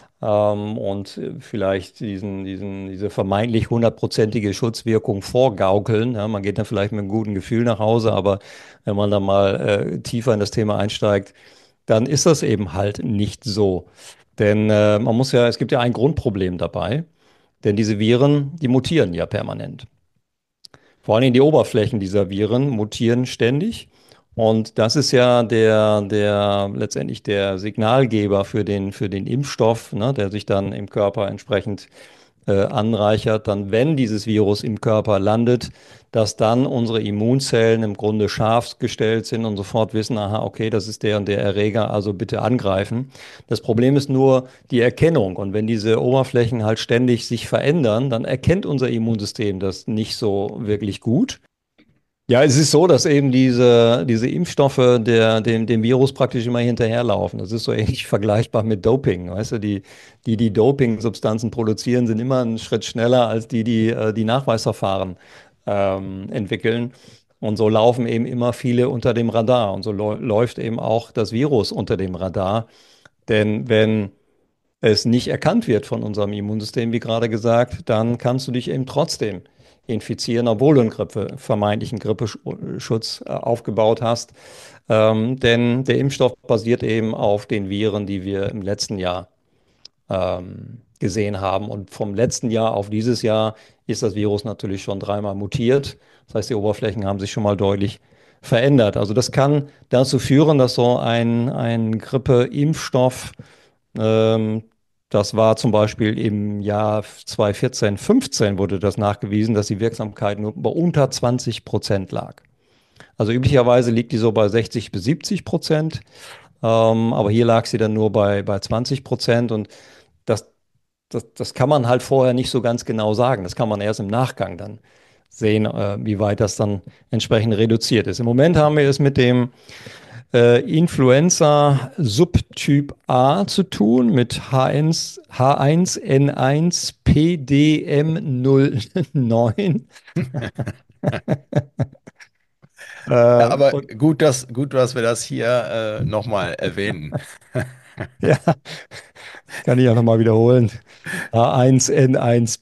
Und vielleicht diese vermeintlich hundertprozentige Schutzwirkung vorgaukeln. Ja, man geht dann vielleicht mit einem guten Gefühl nach Hause, aber wenn man dann mal tiefer in das Thema einsteigt, dann ist das eben halt nicht so. Denn es gibt ja ein Grundproblem dabei, denn diese Viren, die mutieren ja permanent. Vor allem die Oberflächen dieser Viren mutieren ständig. Und das ist ja letztendlich der Signalgeber für den Impfstoff, ne, der sich dann im Körper entsprechend anreichert, dann, wenn dieses Virus im Körper landet, dass dann unsere Immunzellen im Grunde scharf gestellt sind und sofort wissen, aha, okay, das ist der und der Erreger, also bitte angreifen. Das Problem ist nur die Erkennung. Und wenn diese Oberflächen halt ständig sich verändern, dann erkennt unser Immunsystem das nicht so wirklich gut. Ja, es ist so, dass eben diese Impfstoffe dem Virus praktisch immer hinterherlaufen. Das ist so ähnlich vergleichbar mit Doping. Weißt du, die Doping-Substanzen produzieren, sind immer einen Schritt schneller als die Nachweisverfahren entwickeln. Und so laufen eben immer viele unter dem Radar. Und so läuft eben auch das Virus unter dem Radar. Denn wenn es nicht erkannt wird von unserem Immunsystem, wie gerade gesagt, dann kannst du dich eben trotzdem infizieren, obwohl du einen vermeintlichen Grippeschutz aufgebaut hast. Denn der Impfstoff basiert eben auf den Viren, die wir im letzten Jahr gesehen haben. Und vom letzten Jahr auf dieses Jahr ist das Virus natürlich schon dreimal mutiert. Das heißt, die Oberflächen haben sich schon mal deutlich verändert. Also das kann dazu führen, dass so ein Grippeimpfstoff, ähm, das war zum Beispiel im Jahr 2014, 15 wurde das nachgewiesen, dass die Wirksamkeit nur bei unter 20% lag. Also üblicherweise liegt die so bei 60 bis 70%, aber hier lag sie dann nur bei 20%, und das, das kann man halt vorher nicht so ganz genau sagen. Das kann man erst im Nachgang dann sehen, wie weit das dann entsprechend reduziert ist. Im Moment haben wir es mit dem Influenza Subtyp A zu tun, mit H1N1 PDM09. Ja, aber Und gut, dass wir das hier nochmal erwähnen. ja, kann ich auch nochmal wiederholen. H1N1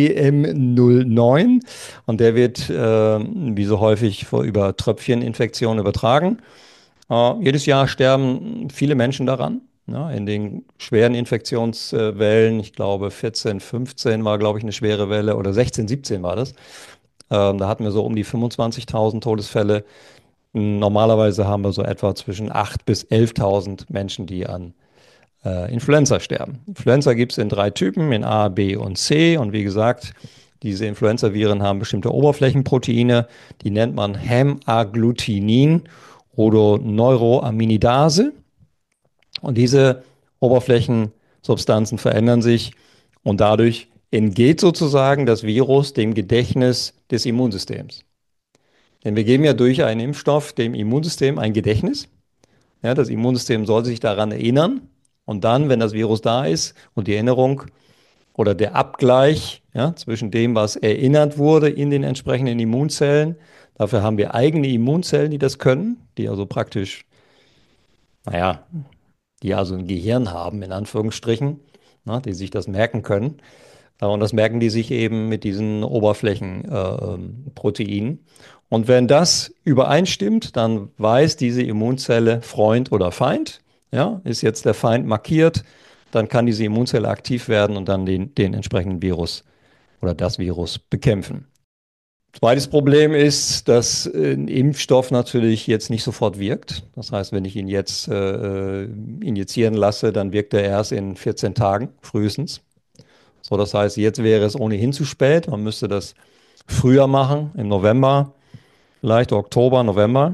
PDM09. Und der wird, wie so häufig, über Tröpfcheninfektionen übertragen. Jedes Jahr sterben viele Menschen daran. Ja, in den schweren Infektionswellen, ich glaube 14, 15 war, glaube ich, eine schwere Welle, oder 16, 17 war das. Da hatten wir so um die 25.000 Todesfälle. Normalerweise haben wir so etwa zwischen 8.000 bis 11.000 Menschen, die an Influenza sterben. Influenza gibt es in 3 Typen, in A, B und C. Und wie gesagt, diese Influenza-Viren haben bestimmte Oberflächenproteine, die nennt man Hämaggglutinin oder Neuroaminidase. Und diese Oberflächensubstanzen verändern sich, und dadurch entgeht sozusagen das Virus dem Gedächtnis des Immunsystems. Denn wir geben ja durch einen Impfstoff dem Immunsystem ein Gedächtnis. Ja, das Immunsystem soll sich daran erinnern. Und dann, wenn das Virus da ist und die Erinnerung oder der Abgleich, ja, zwischen dem, was erinnert wurde in den entsprechenden Immunzellen, dafür haben wir eigene Immunzellen, die das können, die also praktisch, naja, die also ein Gehirn haben, in Anführungsstrichen, die sich das merken können. Und das merken die sich eben mit diesen Oberflächenproteinen. Und wenn das übereinstimmt, dann weiß diese Immunzelle Freund oder Feind. Ja, ist jetzt der Feind markiert, dann kann diese Immunzelle aktiv werden und dann den entsprechenden Virus oder das Virus bekämpfen. Zweites Problem ist, dass ein Impfstoff natürlich jetzt nicht sofort wirkt. Das heißt, wenn ich ihn jetzt injizieren lasse, dann wirkt er erst in 14 Tagen frühestens. So, das heißt, jetzt wäre es ohnehin zu spät. Man müsste das früher machen, im November, vielleicht Oktober, November.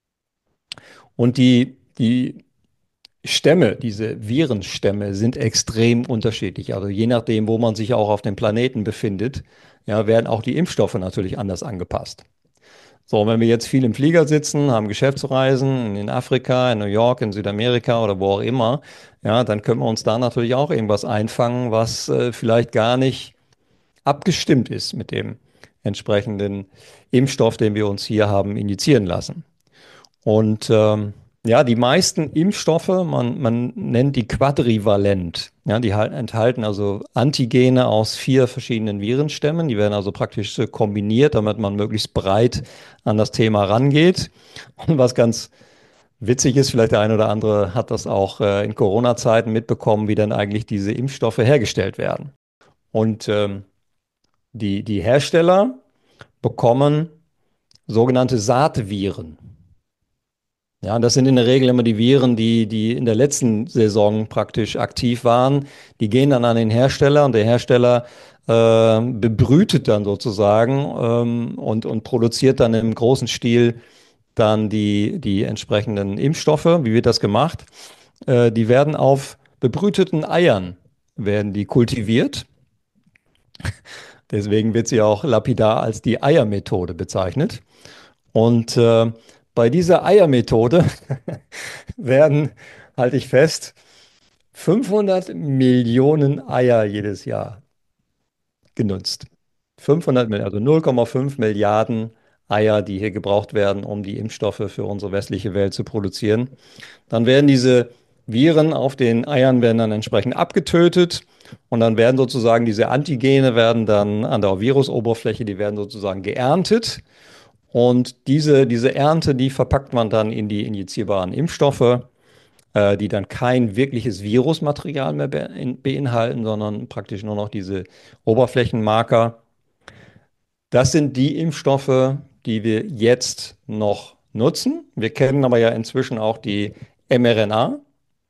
Und die Stämme, diese Virenstämme, sind extrem unterschiedlich. Also je nachdem, wo man sich auch auf dem Planeten befindet, ja, werden auch die Impfstoffe natürlich anders angepasst. So, wenn wir jetzt viel im Flieger sitzen, haben Geschäftsreisen in Afrika, in New York, in Südamerika oder wo auch immer, ja, dann können wir uns da natürlich auch irgendwas einfangen, was vielleicht gar nicht abgestimmt ist mit dem entsprechenden Impfstoff, den wir uns hier haben injizieren lassen. Und ja, die meisten Impfstoffe, man nennt die quadrivalent. Ja, die enthalten also Antigene aus 4 verschiedenen Virenstämmen. Die werden also praktisch kombiniert, damit man möglichst breit an das Thema rangeht. Und was ganz witzig ist, vielleicht der eine oder andere hat das auch in Corona-Zeiten mitbekommen, wie dann eigentlich diese Impfstoffe hergestellt werden. Und die Hersteller bekommen sogenannte Saatviren. Ja, und das sind in der Regel immer die Viren, die in der letzten Saison praktisch aktiv waren. Die gehen dann an den Hersteller, und der Hersteller bebrütet dann sozusagen und produziert dann im großen Stil dann die entsprechenden Impfstoffe. Wie wird das gemacht? Die werden auf bebrüteten Eiern werden die kultiviert. Deswegen wird sie auch lapidar als die Eiermethode bezeichnet. Und bei dieser Eiermethode werden, halte ich fest, 500 Millionen Eier jedes Jahr genutzt. 500 Millionen, also 0,5 Milliarden Eier, die hier gebraucht werden, um die Impfstoffe für unsere westliche Welt zu produzieren. Dann werden diese Viren auf den Eiern werden dann entsprechend abgetötet, und dann werden sozusagen diese Antigene werden dann an der Virusoberfläche, die werden sozusagen geerntet. Und diese Ernte, die verpackt man dann in die injizierbaren Impfstoffe. die dann kein wirkliches Virusmaterial mehr beinhalten, sondern praktisch nur noch diese Oberflächenmarker. Das sind die Impfstoffe, die wir jetzt noch nutzen. Wir kennen aber ja inzwischen auch die mRNA,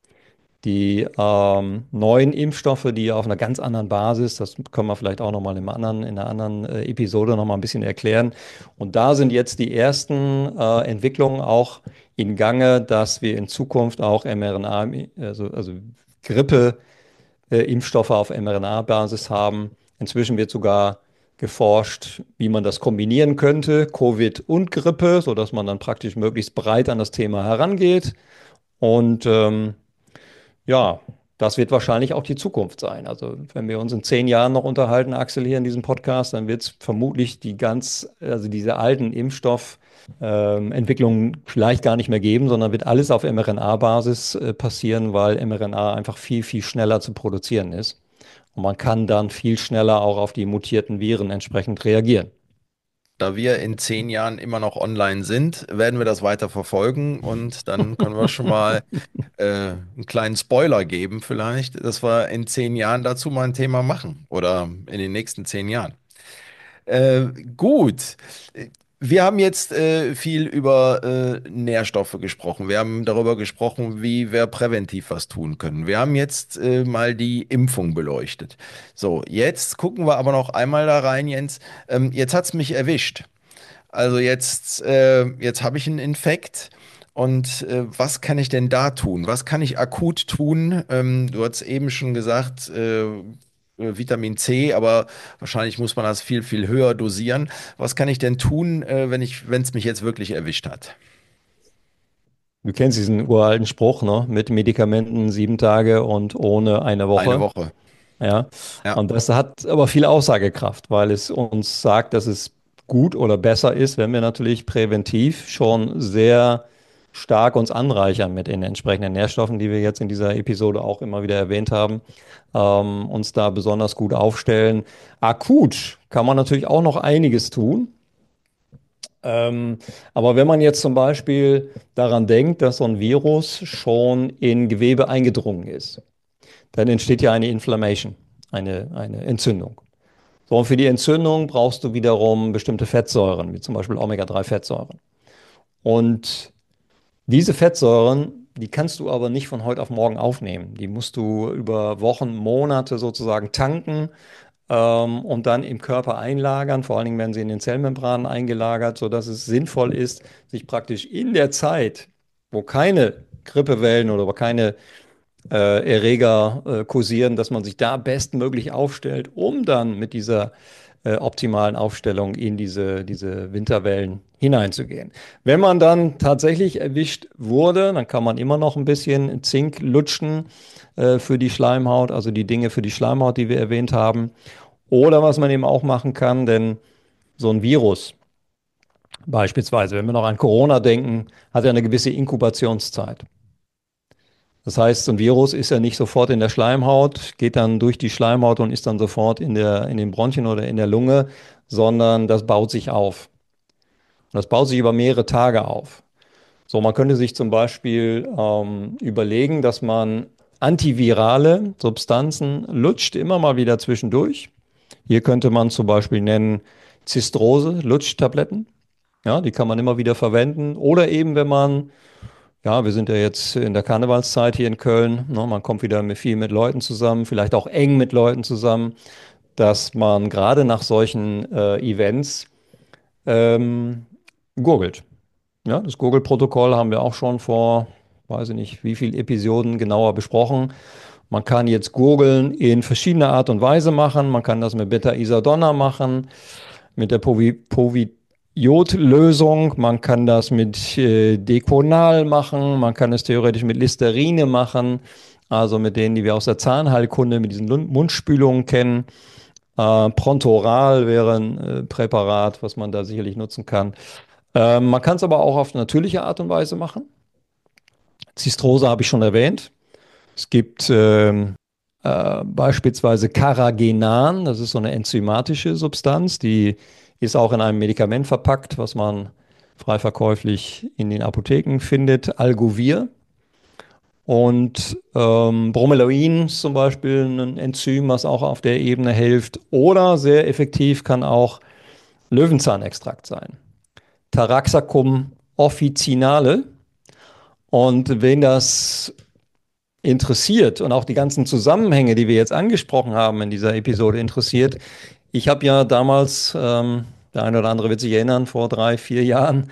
die neuen Impfstoffe, die auf einer ganz anderen Basis, das können wir vielleicht auch nochmal in einer anderen Episode nochmal ein bisschen erklären. Und da sind jetzt die ersten Entwicklungen auch in Gange, dass wir in Zukunft auch mRNA, also Grippe-Impfstoffe auf mRNA-Basis haben. Inzwischen wird sogar geforscht, wie man das kombinieren könnte, Covid und Grippe, sodass man dann praktisch möglichst breit an das Thema herangeht. Und ja, das wird wahrscheinlich auch die Zukunft sein. Also wenn wir uns in 10 Jahren noch unterhalten, Axel, hier in diesem Podcast, dann wird es vermutlich also diese alten Impfstoffentwicklungen vielleicht gar nicht mehr geben, sondern wird alles auf mRNA-Basis passieren, weil mRNA einfach viel, viel schneller zu produzieren ist. Und man kann dann viel schneller auch auf die mutierten Viren entsprechend reagieren. Da wir in 10 Jahren immer noch online sind, werden wir das weiter verfolgen und dann können wir schon mal einen kleinen Spoiler geben vielleicht, dass wir in 10 Jahren dazu mal ein Thema machen oder in den nächsten 10 Jahren. Äh, gut. Wir haben jetzt viel über Nährstoffe gesprochen. Wir haben darüber gesprochen, wie wir präventiv was tun können. Wir haben jetzt mal die Impfung beleuchtet. So, jetzt gucken wir aber noch einmal da rein, Jens. Jetzt hat's mich erwischt. Also jetzt habe ich einen Infekt. Und was kann ich denn da tun? Was kann ich akut tun? Du hast eben schon gesagt, Vitamin C, aber wahrscheinlich muss man das viel, viel höher dosieren. Was kann ich denn tun, wenn es mich jetzt wirklich erwischt hat? Du kennst diesen uralten Spruch, ne? Mit Medikamenten 7 Tage und ohne eine Eine Woche. Woche. Ja, Ja. und das hat aber viel Aussagekraft, weil es uns sagt, dass es gut oder besser ist, wenn wir natürlich präventiv schon sehr stark uns anreichern mit den entsprechenden Nährstoffen, die wir jetzt in dieser Episode auch immer wieder erwähnt haben, uns da besonders gut aufstellen. Akut kann man natürlich auch noch einiges tun. Aber wenn man jetzt zum Beispiel daran denkt, dass so ein Virus schon in Gewebe eingedrungen ist, dann entsteht ja eine Inflammation, eine Entzündung. So, und für die Entzündung brauchst du wiederum bestimmte Fettsäuren, wie zum Beispiel Omega-3-Fettsäuren. Und diese Fettsäuren, die kannst du aber nicht von heute auf morgen aufnehmen. Die musst du über Wochen, Monate sozusagen tanken und dann im Körper einlagern. Vor allen Dingen werden sie in den Zellmembranen eingelagert, sodass es sinnvoll ist, sich praktisch in der Zeit, wo keine Grippewellen oder wo keine Erreger kursieren, dass man sich da bestmöglich aufstellt, um dann mit dieser optimalen Aufstellung in diese Winterwellen hineinzugehen. Wenn man dann tatsächlich erwischt wurde, dann kann man immer noch ein bisschen Zink lutschen für die Schleimhaut, also die Dinge für die Schleimhaut, die wir erwähnt haben. Oder was man eben auch machen kann, denn so ein Virus, beispielsweise, wenn wir noch an Corona denken, hat ja eine gewisse Inkubationszeit. Das heißt, so ein Virus ist ja nicht sofort in der Schleimhaut, geht dann durch die Schleimhaut und ist dann sofort in den Bronchien oder in der Lunge, sondern das baut sich auf. Und das baut sich über mehrere Tage auf. So, man könnte sich zum Beispiel überlegen, dass man antivirale Substanzen lutscht, immer mal wieder zwischendurch. Hier könnte man zum Beispiel nennen Zistrose, Lutschtabletten. Ja, die kann man immer wieder verwenden. Oder eben, wenn man ja, wir sind ja jetzt in der Karnevalszeit hier in Köln. Ne? Man kommt wieder viel mit Leuten zusammen, vielleicht auch eng mit Leuten zusammen, dass man gerade nach solchen Events ähm, gurgelt. Ja, das Gurgelprotokoll haben wir auch schon vor, weiß ich nicht, wie viele Episoden genauer besprochen. Man kann jetzt Gurgeln in verschiedener Art und Weise machen. Man kann das mit Beta-Isadonna machen, mit der Poviot-Lösung. Man kann das mit Deconal machen. Man kann es theoretisch mit Listerine machen. Also mit denen, die wir aus der Zahnheilkunde, mit diesen Mundspülungen kennen. Prontoral wäre ein Präparat, was man da sicherlich nutzen kann. Man kann es aber auch auf natürliche Art und Weise machen. Zistrose habe ich schon erwähnt. Es gibt beispielsweise Carrageenan, das ist so eine enzymatische Substanz, die ist auch in einem Medikament verpackt, was man frei verkäuflich in den Apotheken findet, Algovir. Und Bromelain ist zum Beispiel ein Enzym, was auch auf der Ebene hilft. Oder sehr effektiv kann auch Löwenzahnextrakt sein. Taraxacum officinale. Und wen das interessiert und auch die ganzen Zusammenhänge, die wir jetzt angesprochen haben in dieser Episode interessiert, ich habe ja damals, der eine oder andere wird sich erinnern, vor 3, 4 Jahren,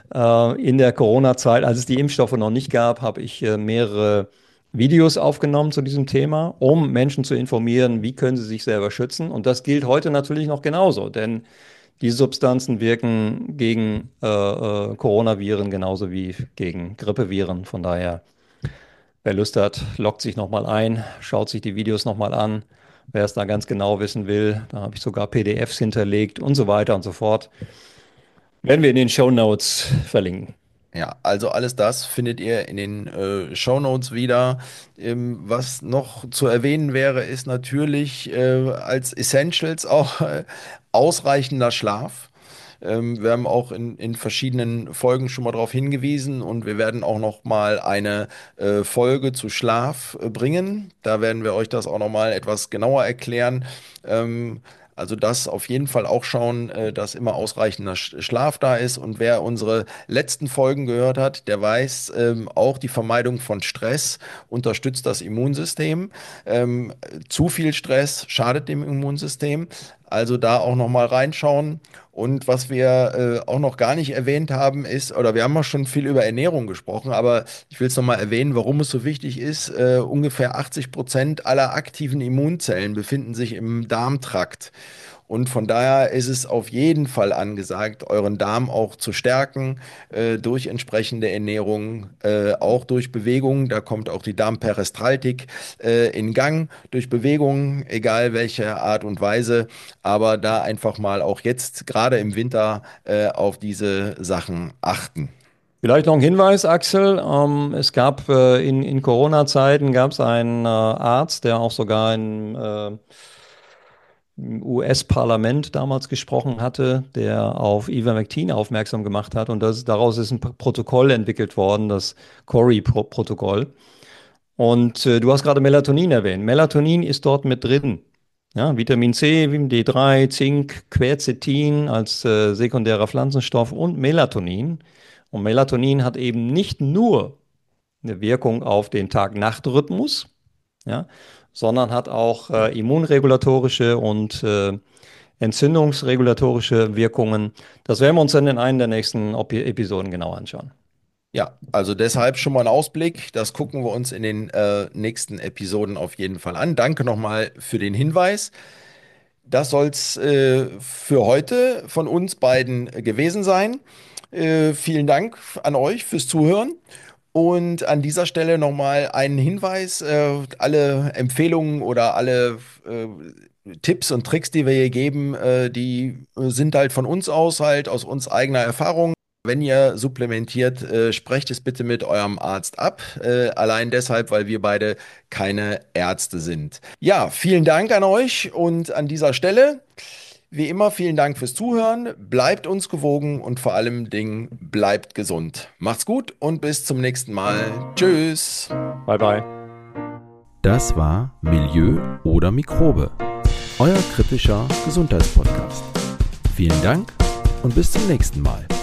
in der Corona-Zeit, als es die Impfstoffe noch nicht gab, habe ich mehrere Videos aufgenommen zu diesem Thema, um Menschen zu informieren, wie können sie sich selber schützen. Und das gilt heute natürlich noch genauso, denn diese Substanzen wirken gegen Coronaviren genauso wie gegen Grippeviren. Von daher, wer Lust hat, loggt sich nochmal ein, schaut sich die Videos nochmal an. Wer es da ganz genau wissen will, da habe ich sogar PDFs hinterlegt und so weiter und so fort. Werden wir in den Shownotes verlinken. Ja, also alles das findet ihr in den Shownotes wieder. Was noch zu erwähnen wäre, ist natürlich als Essentials auch ausreichender Schlaf. Wir haben auch in verschiedenen Folgen schon mal darauf hingewiesen und wir werden auch noch mal eine Folge zu Schlaf bringen. Da werden wir euch das auch noch mal etwas genauer erklären. Also das auf jeden Fall auch schauen, dass immer ausreichender Schlaf da ist. Und wer unsere letzten Folgen gehört hat, der weiß, auch die Vermeidung von Stress unterstützt das Immunsystem. Zu viel Stress schadet dem Immunsystem. Also da auch noch mal reinschauen. Und was wir auch noch gar nicht erwähnt haben, ist, oder wir haben auch schon viel über Ernährung gesprochen, aber ich will es noch mal erwähnen, warum es so wichtig ist. Ungefähr 80% aller aktiven Immunzellen befinden sich im Darmtrakt. Und von daher ist es auf jeden Fall angesagt, euren Darm auch zu stärken durch entsprechende Ernährung, auch durch Bewegung. Da kommt auch die Darmperistaltik in Gang durch Bewegung, egal welche Art und Weise. Aber da einfach mal auch jetzt, gerade im Winter, auf diese Sachen achten. Vielleicht noch ein Hinweis, Axel. Es gab in Corona-Zeiten gab es einen Arzt, der auch sogar im US-Parlament damals gesprochen hatte, der auf Ivermectin aufmerksam gemacht hat. Und daraus ist ein Protokoll entwickelt worden, das Cori-Protokoll. Und du hast gerade Melatonin erwähnt. Melatonin ist dort mit drin. Ja, Vitamin C, Vitamin D3, Zink, Quercetin als sekundärer Pflanzenstoff und Melatonin. Und Melatonin hat eben nicht nur eine Wirkung auf den Tag-Nacht-Rhythmus, ja, sondern hat auch immunregulatorische und entzündungsregulatorische Wirkungen. Das werden wir uns dann in einer der nächsten Episoden genau anschauen. Ja, also deshalb schon mal ein Ausblick. Das gucken wir uns in den nächsten Episoden auf jeden Fall an. Danke nochmal für den Hinweis. Das soll es für heute von uns beiden gewesen sein. Vielen Dank an euch fürs Zuhören. Und an dieser Stelle nochmal einen Hinweis. Alle Empfehlungen oder alle Tipps und Tricks, die wir hier geben, die sind halt von uns aus, halt aus uns eigener Erfahrung. Wenn ihr supplementiert, sprecht es bitte mit eurem Arzt ab. Allein deshalb, weil wir beide keine Ärzte sind. Ja, vielen Dank an euch und an dieser Stelle, wie immer, vielen Dank fürs Zuhören. Bleibt uns gewogen und vor allem Dingen bleibt gesund. Macht's gut und bis zum nächsten Mal. Tschüss. Bye, bye. Das war Milieu oder Mikrobe, euer kritischer Gesundheitspodcast. Vielen Dank und bis zum nächsten Mal.